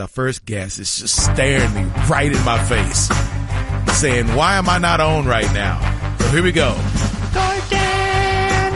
Our first guest is just staring me right in my face, saying, why am I not on right now? So here we go. Gordon!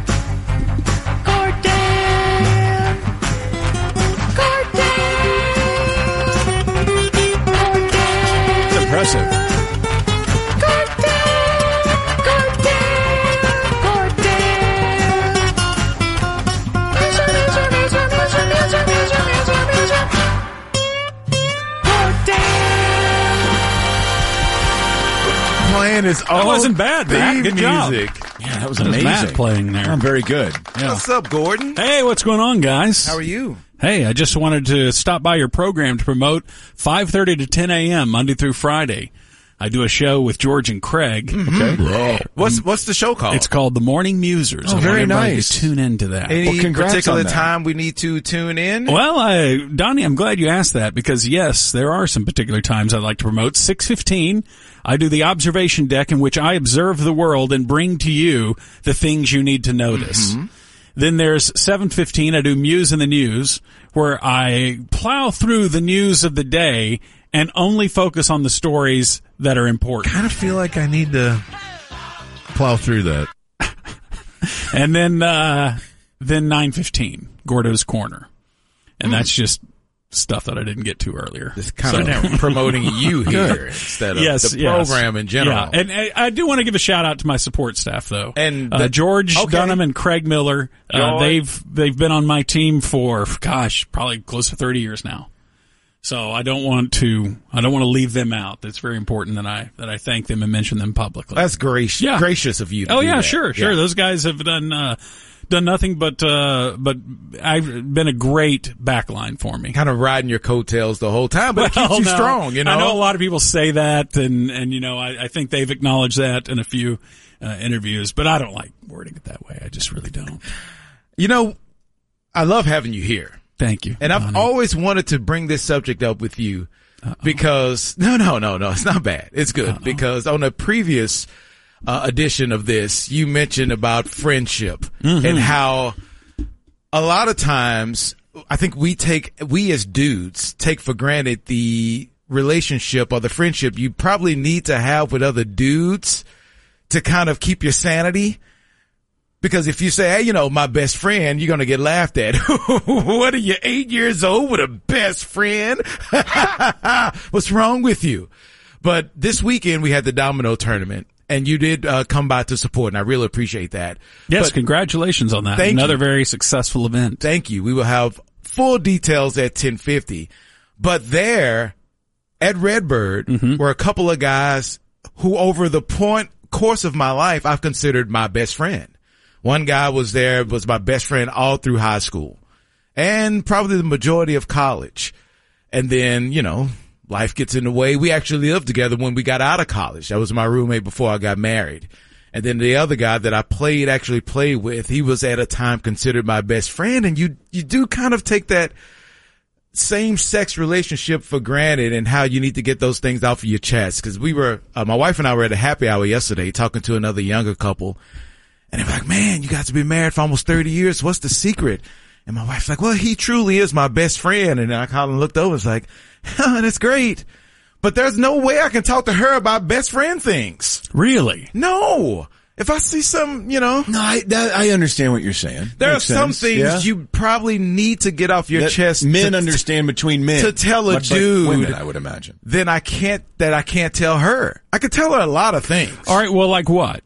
It's impressive. Playing his own That wasn't bad, Matt. Good job. music. Yeah, that was That was amazing. Matt playing there. I'm very good. Yeah. What's up, Gordon? Hey, what's going on, guys? How are you? Hey, I just wanted to stop by your program to promote 5:30 to 10 a.m. Monday through Friday. I do a show with George and Craig. Okay. What's the show called? It's called The Morning Musers. Oh, I want very everybody nice. to tune into that. Any Well, congrats particular on that. time we need to tune in? Well, Donnie, I'm glad you asked that because yes, there are some particular times I'd like to promote. 6:15, I do the observation deck in which I observe the world and bring to you the things you need to notice. Then there's 7:15, I do Muse in the News, where I plow through the news of the day and only focus on the stories that are important. kind of feel like I need to plow through that. And then 9:15, Gordo's Corner. And that's just stuff that I didn't get to earlier. It's kind of promoting you here instead of Yes, the yes. program in general. Yeah, and I do want to give a shout out to my support staff though. And George okay. Dunham and Craig Miller, they've been on my team for probably close to 30 years now. So I don't want to leave them out. It's very important that I thank them and mention them publicly. That's gracious of you to Oh do yeah, that. sure. Those guys have done nothing but I've been a great backline for me. Kind of riding your coattails the whole time, but it keeps you no. strong, you know? I know a lot of people say that, and you know, I think they've acknowledged that in a few interviews, but I don't like wording it that way. I just really don't. You know, I love having you here. Thank you. And I've Donnie. always wanted to bring this subject up with you because, no, it's not bad. It's good because on a previous edition of this, you mentioned about friendship and how a lot of times I think we as dudes take for granted the relationship or the friendship you probably need to have with other dudes to kind of keep your sanity. Because if you say, hey, you know, my best friend, you're going to get laughed at. What are you, 8 years old with a best friend? What's wrong with you? But this weekend we had the domino tournament and you did come by to support and I really appreciate that. Yes, But congratulations on that. thank Another you. very successful event. Thank you. We will have full details at 10:50. But there at Redbird were a couple of guys who over the course of my life, I've considered my best friend. One guy was my best friend all through high school and probably the majority of college. And then, you know, life gets in the way. We actually lived together when we got out of college. That was my roommate before I got married. And then the other guy that I actually played with, he was at a time considered my best friend. And you do kind of take that same sex relationship for granted and how you need to get those things off of your chest. Cause we were, my wife and I were at a happy hour yesterday talking to another younger couple. And they're like, man, you guys have been married for almost 30 years. What's the secret? And my wife's like, well, he truly is my best friend. And I kind of looked over and was like, that's great. But there's no way I can talk to her about best friend things. Really? No. If I see some, you know. No, I understand what you're saying. There Makes are some sense. things Yeah. you probably need to get off your That chest. Men to understand between men. to tell a But dude. women, I would imagine. Then I can't tell her. I could tell her a lot of things. All right. Well, like what?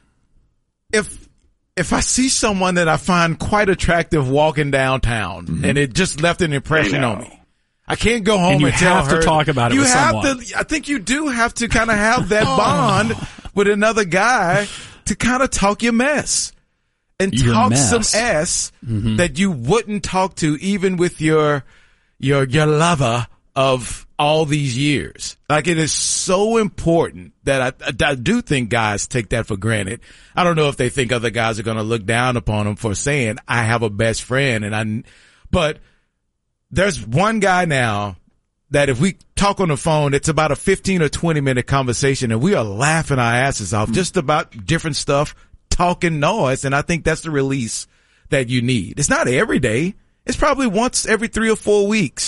If I see someone that I find quite attractive walking downtown and it just left an impression on me, I can't go home And you tell have to her. talk about it You with have someone. to. I think you do have to kind of have that bond with another guy to kind of talk your mess and Your talk mess. some ass that you wouldn't talk to even with your lover of all these years. Like it is so important that I do think guys take that for granted. I don't know if they think other guys are going to look down upon them for saying I have a best friend but there's one guy now that if we talk on the phone, it's about a 15 or 20 minute conversation and we are laughing our asses off just about different stuff, talking noise. And I think that's the release that you need. It's not every day. It's probably once every 3 or 4 weeks.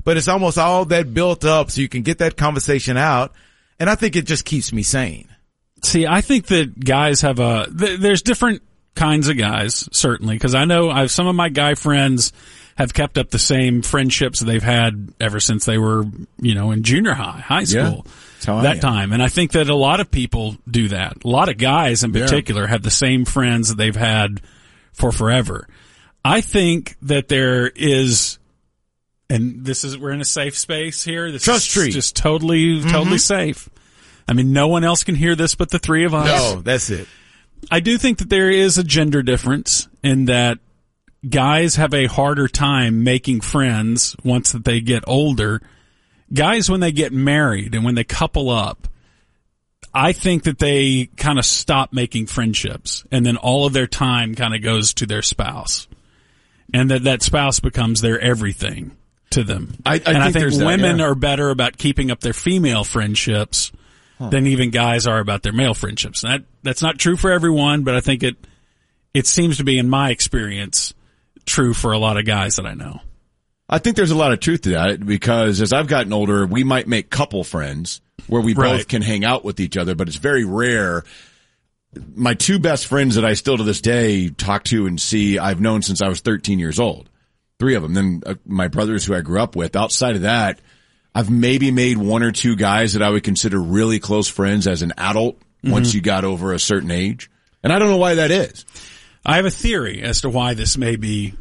but it's almost all that built up so you can get that conversation out. And I think it just keeps me sane. See, I think that guys have there's different kinds of guys, certainly, because I know some of my guy friends have kept up the same friendships they've had ever since they were, in junior high school, that time. And I think that a lot of people do that. A lot of guys in particular have the same friends that they've had for forever. I think that there is, and we're in a safe space here. This Trust tree. Is just totally safe. I mean, no one else can hear this but the three of us. No, that's it. I do think that there is a gender difference in that guys have a harder time making friends once that they get older. Guys, when they get married and when they couple up, I think that they kind of stop making friendships, and then all of their time kind of goes to their spouse, and that spouse becomes their everything to them. I think women are better about keeping up their female friendships than even guys are about their male friendships. And that's not true for everyone, but I think it seems to be, in my experience, true for a lot of guys that I know. I think there's a lot of truth to that, because as I've gotten older, we might make couple friends where we both can hang out with each other, but it's very rare. My two best friends that I still to this day talk to and see, I've known since I was 13 years old. 3 of them. Then my brothers who I grew up with. Outside of that, I've maybe made 1 or 2 guys that I would consider really close friends as an adult once you got over a certain age. And I don't know why that is. I have a theory as to why this may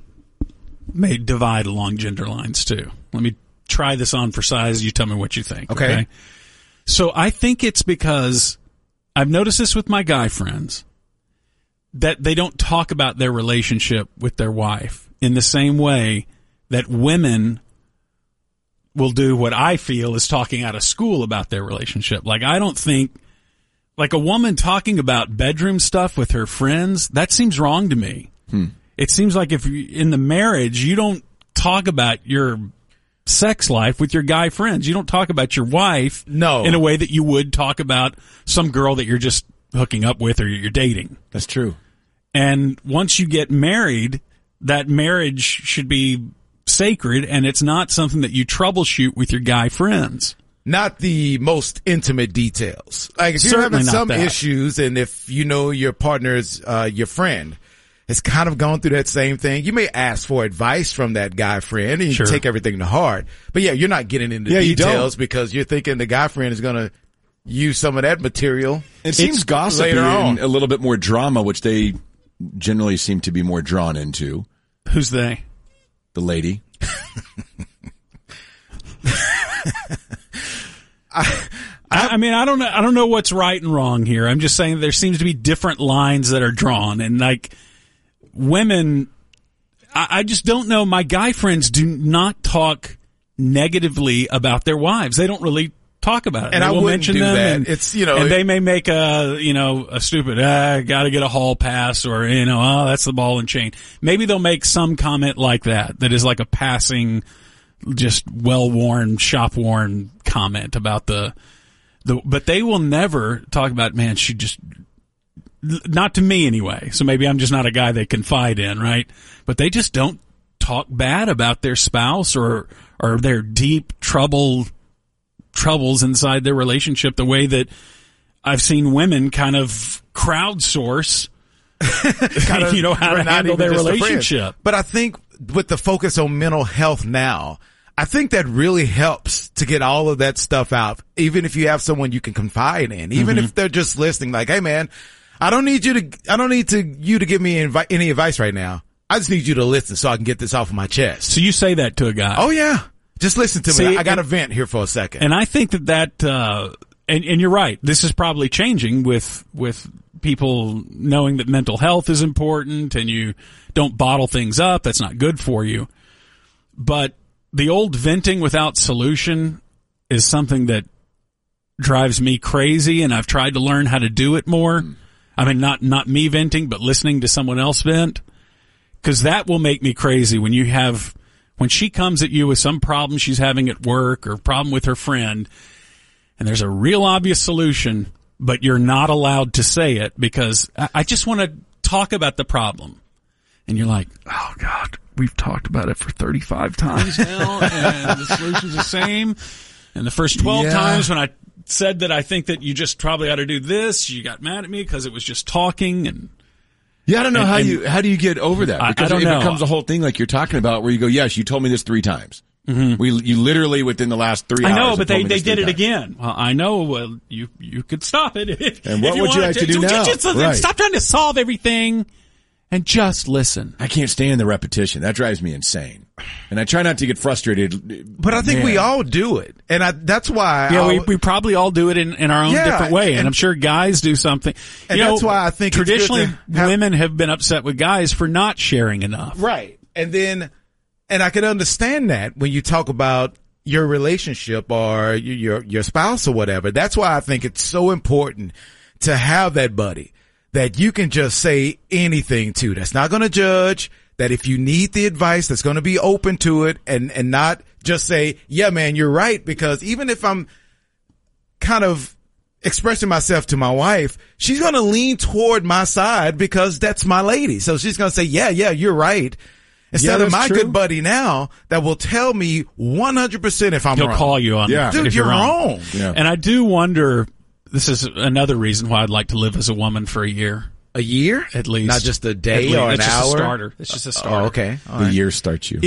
divide along gender lines too. Let me try this on for size. You tell me what you think. Okay. So I think it's because I've noticed this with my guy friends, that they don't talk about their relationship with their wife in the same way that women will do what I feel is talking out of school about their relationship. Like, I don't think, like, a woman talking about bedroom stuff with her friends, that seems wrong to me. It seems like if in the marriage, you don't talk about your sex life with your guy friends. You don't talk about your wife in a way that you would talk about some girl that you're just hooking up with or you're dating. That's true. And once you get married, that marriage should be sacred, and it's not something that you troubleshoot with your guy friends. Not the most intimate details. Like, if you're having some issues, and if your partner's your friend has kind of gone through that same thing, you may ask for advice from that guy friend, and you take everything to heart. But you're not getting into details because you're thinking the guy friend is going to use some of that material. It seems gossipy and a little bit more drama, which they generally seem to be more drawn into. Who's they? The lady. I mean, I don't know what's right and wrong here. I'm just saying there seems to be different lines that are drawn, and like women, I just don't know. My guy friends do not talk negatively about their wives. They don't really talk about it. And they will mention them that. And, it's, and they may make a stupid, gotta get a hall pass, or, that's the ball and chain. Maybe they'll make some comment like that is like a passing, just well-worn, shop-worn comment about but they will never talk about, man, she just, not to me anyway. So maybe I'm just not a guy they confide in, right? But they just don't talk bad about their spouse or their deep troubles inside their relationship, the way that I've seen women kind of crowdsource, how to handle their relationship. But I think with the focus on mental health now, I think that really helps to get all of that stuff out, even if you have someone you can confide in, even if they're just listening, like, hey man, I don't need you to give me any advice right now. I just need you to listen so I can get this off of my chest. So you say that to a guy? Oh yeah. Just listen to me. I got to vent here for a second. And I think that and you're right. This is probably changing with people knowing that mental health is important and you don't bottle things up. That's not good for you. But the old venting without solution is something that drives me crazy, and I've tried to learn how to do it more. I mean, not me venting, but listening to someone else vent, because that will make me crazy when she comes at you with some problem she's having at work or problem with her friend, and there's a real obvious solution, but you're not allowed to say it because I just want to talk about the problem. And you're like, oh God, we've talked about it for 35 times now, and the solution's the same. And the first 12 times when I said that I think that you just probably ought to do this, you got mad at me because it was just talking. And yeah, I don't know how do you get over that? Because I don't know. It becomes a whole thing like you're talking about, where you go, yes, you told me this 3 times. Mm-hmm. You literally within the last 3 hours. I know, but they did it times. again. Well, I know. Well, you could stop it. And what would you like to do now? Right. Stop trying to solve everything and just listen. I can't stand the repetition. That drives me insane. And I try not to get frustrated. But I think we all do it. And that's why. Yeah, we probably all do it in our own different way. And I'm sure guys do something. And that's why I think traditionally women have been upset with guys for not sharing enough. Right. And I can understand that when you talk about your relationship or your spouse or whatever. That's why I think it's so important to have that buddy that you can just say anything to, that's not going to judge, that if you need the advice, that's going to be open to it, and not just say, yeah, man, you're right. Because even if I'm kind of expressing myself to my wife, she's going to lean toward my side because that's my lady. So she's going to say, yeah, you're right. Instead of my good buddy now that will tell me 100% if I'm wrong. He'll call you on it. Dude, you're wrong. Yeah. And I do wonder, this is another reason why I'd like to live as a woman for a year. A year? At least. Not just a day or an That's hour? Just a starter. It's just a starter. Oh, okay. All the right. year starts you.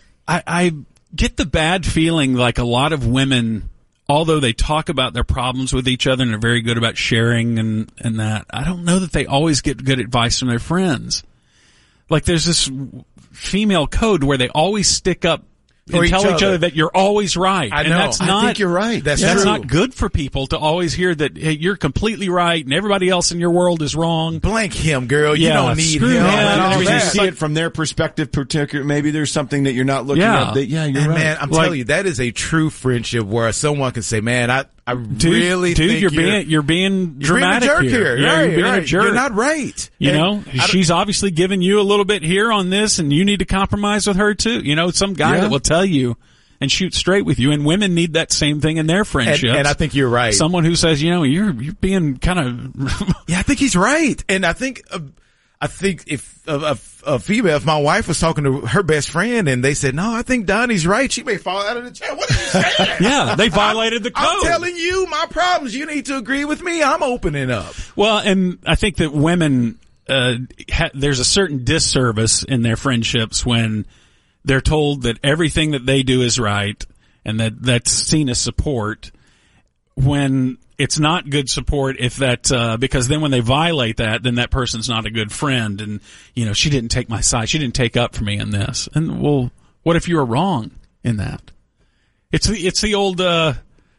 I get the bad feeling like a lot of women, although they talk about their problems with each other and are very good about sharing and that, I don't know that they always get good advice from their friends. Like there's this female code where they always stick up and tell each other that you're always right. I know. And that's not, I think you're right. That's not good for people to always hear that, hey, you're completely right and everybody else in your world is wrong. Blank him, girl. You Yeah, don't need screw him. him. And all You that. see it from their perspective, particular. Maybe there's something that you're not looking at. You're and right. man, I'm telling you, that is a true friendship where someone can say, man, I really think you're being dramatic being a jerk here. Yeah, Right, you're being right. a jerk. You're not right. You And know, she's obviously giving you a little bit here on this, and you need to compromise with her too. You know, some guy that will tell you and shoot straight with you, and women need that same thing in their friendships. And I think you're right. Someone who says, you know, you're being kind of. Yeah, I think he's right. And I think if a female, if my wife was talking to her best friend and they said, no, I think Donnie's right, she may fall out of the chair. What are you saying? Yeah, they violated the code. I'm telling you my problems. You need to agree with me. I'm opening up. Well, and I think that women, there's a certain disservice in their friendships when they're told that everything that they do is right and that's seen as support, when it's not good support if that, because then when they violate that, then that person's not a good friend. And, you know, she didn't take my side. She didn't take up for me in this. And well, what if you were wrong in that? It's the old, and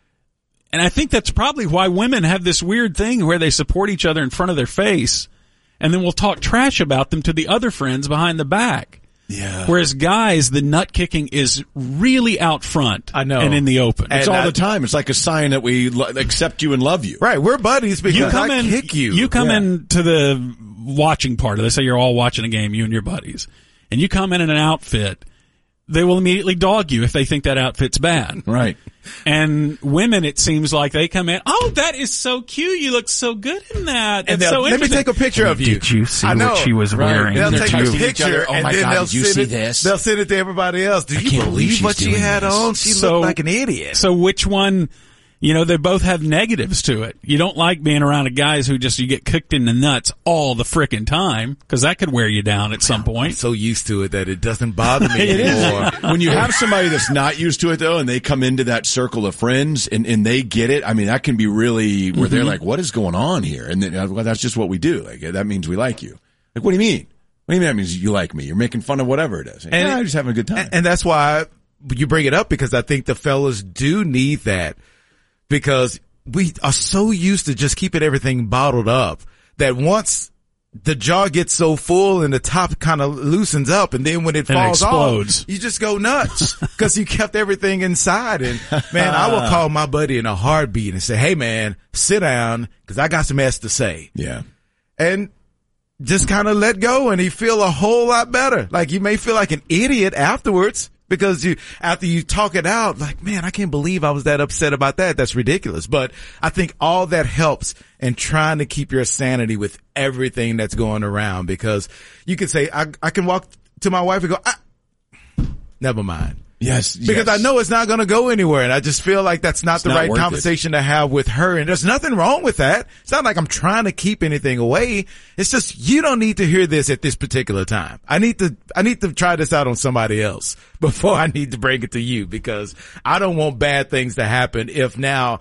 I think that's probably why women have this weird thing where they support each other in front of their face and then we'll talk trash about them to the other friends behind the back. Yeah. Whereas guys, the nut kicking is really out front. I know. And in the open. It's all the time. It's like a sign that we accept you and love you. Right. We're buddies because I kick you. You come into the watching part of this. Say you're all watching a game, you and your buddies, and you come in an outfit. They will immediately dog you if they think that outfit's bad. Right. And women, it seems like they come in, oh, that is so cute. You look so good in that. And That's so let me take a picture of you. Did you see I know. what she was wearing? They'll take a texting each picture other, "Oh and my then God, they'll did you send see it. this?" They'll send it to everybody else. Do you can't believe believe what she's she doing had this. on? She looked like an idiot. So which one, you know, they both have negatives to it. You don't like being around guys who just, you get kicked in the nuts all the frickin' time, because that could wear you down at some I'm point. so used to it that it doesn't bother me It anymore. is. When you have somebody that's not used to it though, and they come into that circle of friends and they get it, I mean, that can be really where they're like, what is going on here? And then, well, that's just what we do. Like, that means we like you. Like, what do you mean? What do you mean that means you like me? You're making fun of whatever it is. I'm just having a good time. And that's why you bring it up, because I think the fellas do need that, because we are so used to just keeping everything bottled up that once the jar gets so full and the top kind of loosens up, and then when it falls explodes. off, you just go nuts because you kept everything inside. And man, I will call my buddy in a heartbeat and say, hey man, sit down because I got some mess to say. Yeah. And just kind of let go, and you feel a whole lot better. Like, you may feel like an idiot afterwards, because after you talk it out, like, man, I can't believe I was that upset about that. That's ridiculous. But I think all that helps in trying to keep your sanity with everything that's going around, because you could say, I can walk to my wife and go, never mind. Yes. Because I know it's not going to go anywhere, and I just feel like that's not the right worth conversation to have with her. And there's nothing wrong with that. It's not like I'm trying to keep anything away. It's just you don't need to hear this at this particular time. I need to try this out on somebody else before I need to bring it to you, because I don't want bad things to happen if now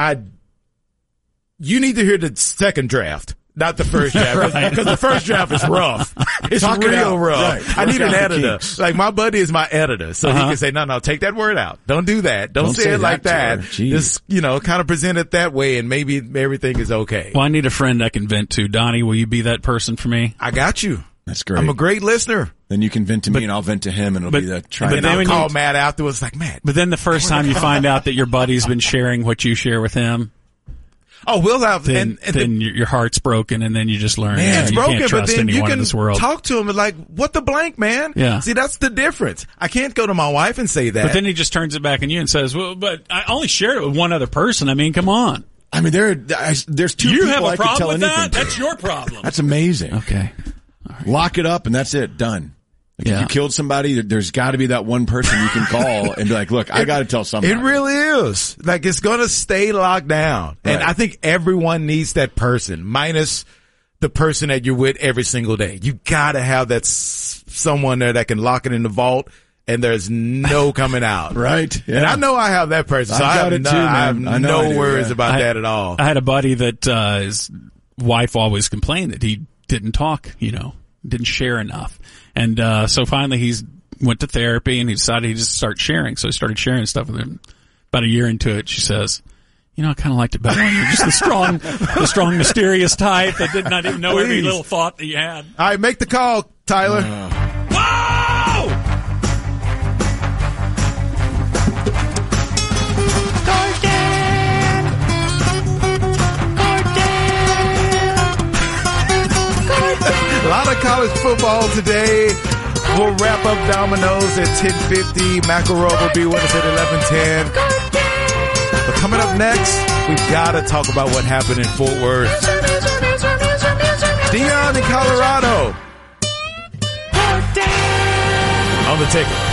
you need to hear the second draft. Not the first draft, because the first draft is rough. It's real rough. Right. I need an editor. Like, my buddy is my editor, so he can say, no, take that word out. Don't do that. Don't say it like that. Just, kind of present it that way, and maybe everything is okay. Well, I need a friend I can vent to. Donnie, will you be that person for me? I got you. That's great. I'm a great listener. Then you can vent to me, and I'll vent to him, and it'll be that try. But then I'll call Matt afterwards, like, Matt. But then the first time you find out that your buddy's been sharing what you share with him, we'll have then your heart's broken, and then you just learn. It's you broken, can't trust but then you anyone in can this world. talk to him and like, what the blank, man? Yeah. See, that's the difference. I can't go to my wife and say that. But then he just turns it back on you and says, "Well, but I only shared it with one other person. I mean, come on." I mean, there's two you people have a I could tell problem with anything that? to. That's your problem. That's amazing. Okay. All right. Lock it up, and that's it. Done. Like, if you killed somebody, there's got to be that one person you can call and be like, look, I got to tell somebody. It really is. Like, it's going to stay locked down. Right. And I think everyone needs that person, minus the person that you're with every single day. You got to have that someone there that can lock it in the vault, and there's no coming out. Right. Yeah. And I know I have that person, so I have no worries about that at all. I had a buddy that his wife always complained that he didn't talk, didn't share enough. And so finally he went to therapy, and he decided he'd just start sharing. So he started sharing stuff with him. About a year into it, she says, I kind of liked it better when you're just the strong, mysterious type that did not even know every little thought that you had. All right, make the call, Tyler. Whoa! A lot of college football today. We'll wrap up Domino's at 10:50. McElroy will be with us at 11:10. But coming up next, we've got to talk about what happened in Fort Worth. Deion in Colorado. On the ticket.